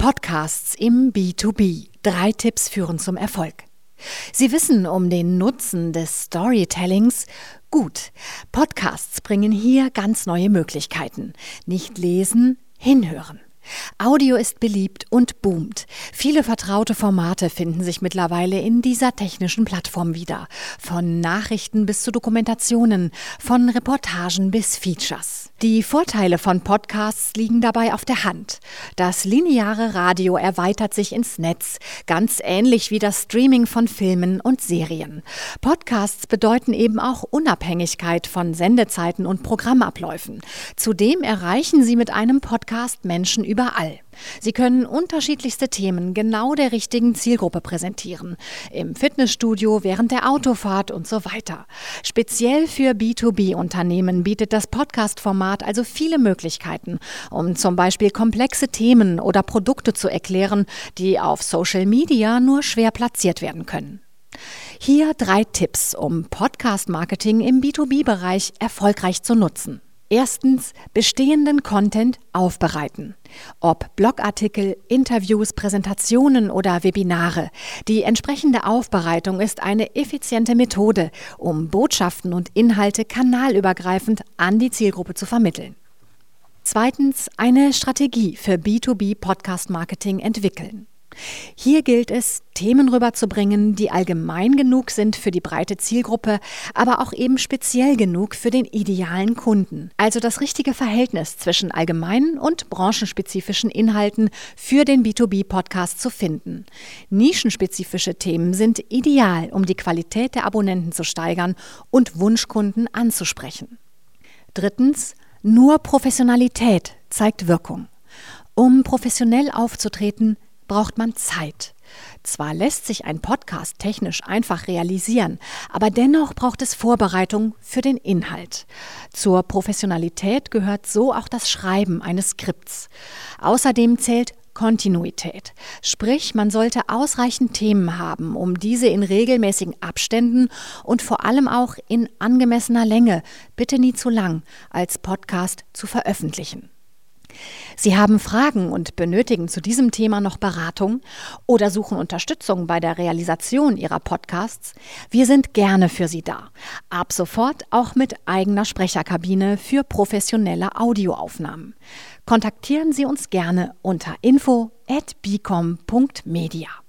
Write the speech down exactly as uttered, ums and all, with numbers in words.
Podcasts im B zwei B. Drei Tipps führen zum Erfolg. Sie wissen um den Nutzen des Storytellings? Gut, Podcasts bringen hier ganz neue Möglichkeiten. Nicht lesen, hinhören. Audio ist beliebt und boomt. Viele vertraute Formate finden sich mittlerweile in dieser technischen Plattform wieder. Von Nachrichten bis zu Dokumentationen, von Reportagen bis Features. Die Vorteile von Podcasts liegen dabei auf der Hand. Das lineare Radio erweitert sich ins Netz, ganz ähnlich wie das Streaming von Filmen und Serien. Podcasts bedeuten eben auch Unabhängigkeit von Sendezeiten und Programmabläufen. Zudem erreichen sie mit einem Podcast Menschen überall. Sie können unterschiedlichste Themen genau der richtigen Zielgruppe präsentieren. Im Fitnessstudio, während der Autofahrt und so weiter. Speziell für B zwei B-Unternehmen bietet das Podcast-Format also viele Möglichkeiten, um zum Beispiel komplexe Themen oder Produkte zu erklären, die auf Social Media nur schwer platziert werden können. Hier drei Tipps, um Podcast-Marketing im B zwei B-Bereich erfolgreich zu nutzen. Erstens, bestehenden Content aufbereiten. Ob Blogartikel, Interviews, Präsentationen oder Webinare. Die entsprechende Aufbereitung ist eine effiziente Methode, um Botschaften und Inhalte kanalübergreifend an die Zielgruppe zu vermitteln. Zweitens, eine Strategie für B zwei B-Podcast-Marketing entwickeln. Hier gilt es, Themen rüberzubringen, die allgemein genug sind für die breite Zielgruppe, aber auch eben speziell genug für den idealen Kunden. Also das richtige Verhältnis zwischen allgemeinen und branchenspezifischen Inhalten für den B zwei B-Podcast zu finden. Nischenspezifische Themen sind ideal, um die Qualität der Abonnenten zu steigern und Wunschkunden anzusprechen. Drittens, nur Professionalität zeigt Wirkung. Um professionell aufzutreten, braucht man Zeit. Zwar lässt sich ein Podcast technisch einfach realisieren, aber dennoch braucht es Vorbereitung für den Inhalt. Zur Professionalität gehört so auch das Schreiben eines Skripts. Außerdem zählt Kontinuität. Sprich, man sollte ausreichend Themen haben, um diese in regelmäßigen Abständen und vor allem auch in angemessener Länge, bitte nie zu lang, als Podcast zu veröffentlichen. Sie haben Fragen und benötigen zu diesem Thema noch Beratung oder suchen Unterstützung bei der Realisation Ihrer Podcasts? Wir sind gerne für Sie da. Ab sofort auch mit eigener Sprecherkabine für professionelle Audioaufnahmen. Kontaktieren Sie uns gerne unter info at bicom punkt media.